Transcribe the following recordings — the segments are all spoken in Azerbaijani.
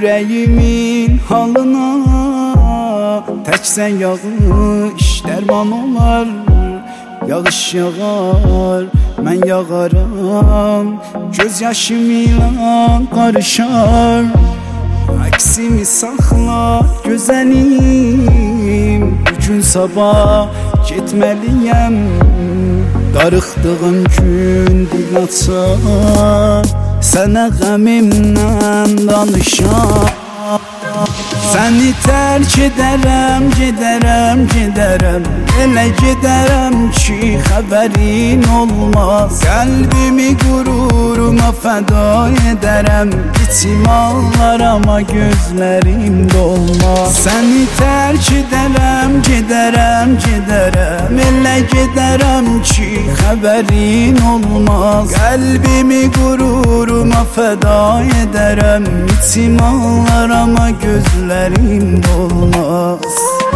yüreğimin halına. Tək sən yağış dərman olar. Yağış yağar, mən yağaram, göz yaşım ilə qarışar. Əksimi saxla gözəlim, bugün sabah getməliyəm. Darıxdığım gün dil açar, sənə qəmimdən danışar. Səni tərk edərəm, gedərəm, gedərəm. Elə gedərəm ki xəbərin olmaz. Qəlbimi qüruruma fəda edərəm. İçim ağlar amma gözlərim dolmaz. Səni tərk edərəm, gedərəm, gedərəm. Elə gedərəm ki xəbərin olmaz. Qəlbimi qüruruma fəda edərəm. İçim ağlar amma gözlərim dolmaz.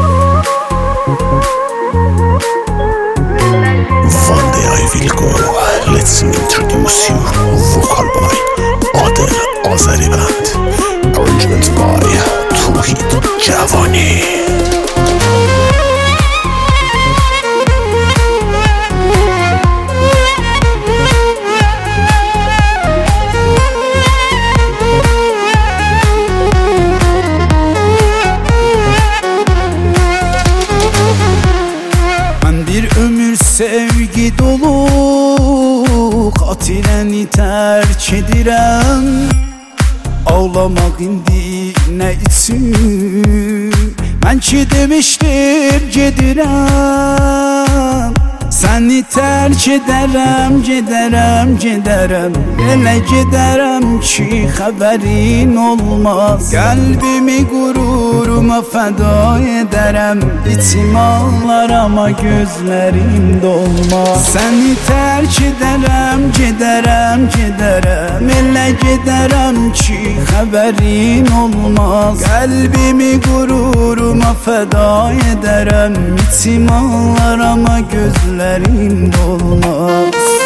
One day I will go. Let's introduce you. Vocal by Adel Azeriband. Arrangement by Tuhid Javani. Sevgi dolu qatiləni tərk edirəm. Ağlamaq indi nə üçün? Mən ki demişdim gedirəm. Səni tərk edərəm, gedərəm, gedərəm. Elə gedərəm ki xəbərin olmaz. Qəlbimi qüruruma fəda edərəm. İçim ağlar amma gözlərim dolmaz. Səni tərk edərəm, gedərəm, gedərəm. Elə gedərəm ki xəbərin olmaz. Qəlbimi qüruruma fəda edərəm. İçim ağlar amma gözlərim dolmaz.